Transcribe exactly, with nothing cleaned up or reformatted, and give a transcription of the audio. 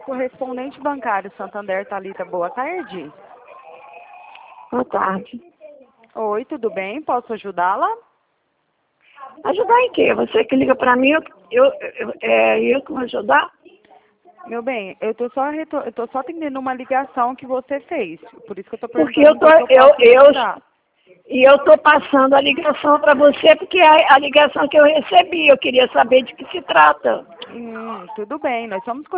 Correspondente bancário Santander, Thalita, boa tarde. Boa tarde. Oi, tudo bem? Posso ajudá-la? Ajudar em quê? Você que liga pra mim, eu, eu, eu, é eu que vou ajudar? Meu bem, eu tô só retor... eu tô só atendendo uma ligação que você fez. Por isso que eu tô Porque eu perguntando tô, se eu eu, posso lhe eu, ajudar. e eu tô passando a ligação pra você, porque é a ligação que eu recebi, eu queria saber de que se trata. Hum, tudo bem, nós somos